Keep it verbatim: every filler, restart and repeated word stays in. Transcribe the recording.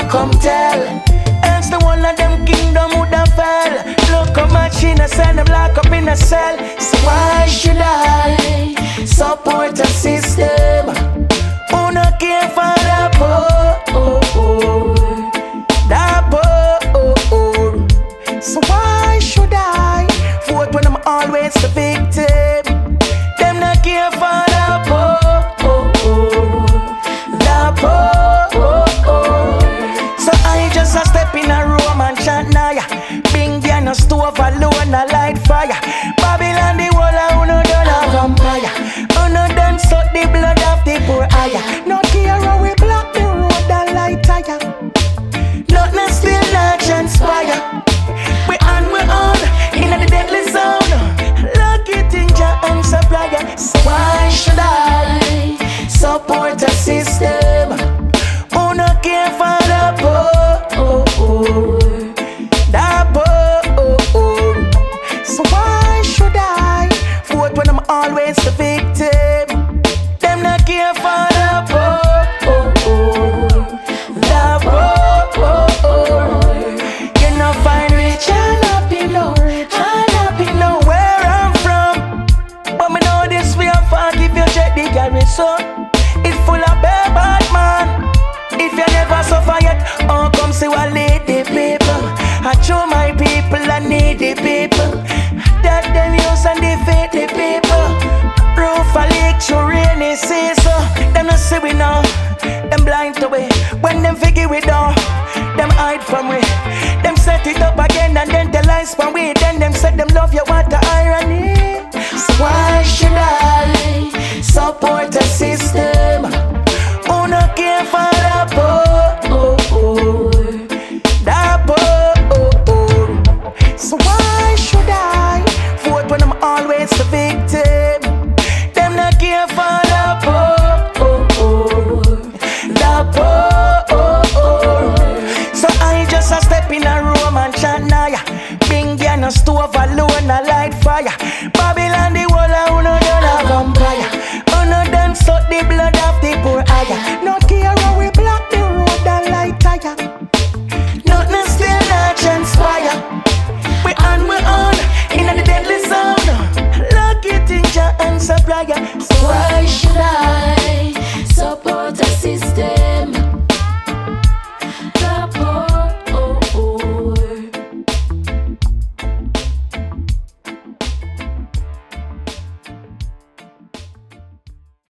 come tell. Else the one of them kingdom would have fell. Look how much in a cell, them lock up in a cell. So why should I support a system who no care for the poor? The poor. So why should I vote when I'm always the victim? Them not care for the poor. The poor. So I just a step in a room and chant naya. Bingy and a stove alone a light fire. Babylon the wall a uno done a vampire. Uno done suck the blood of the poor higher. No care how we block the road and light tire. Nothing still not transpire. We on we on in the deadly zone. Lucky thing ja and supplier. So why should I support a system who no care for the poor? The poor. So why should I vote when I'm always the victim? Them not care for the poor. The poor. You no find rich and happy no rich and happy no where I'm from. But me know this way of fun if you check the garrison. It's full of bad bad man. If you never suffer yet, oh come see what lead the people. I show my people I need the people. That them use and defeat the people. Roof a leak through rainy season. Them not see we now. Them blind to we. When them figure we down, them hide from we. Them set it up again and then the lies from we. Then them said them love you, what the irony. So why should I support a system who no care for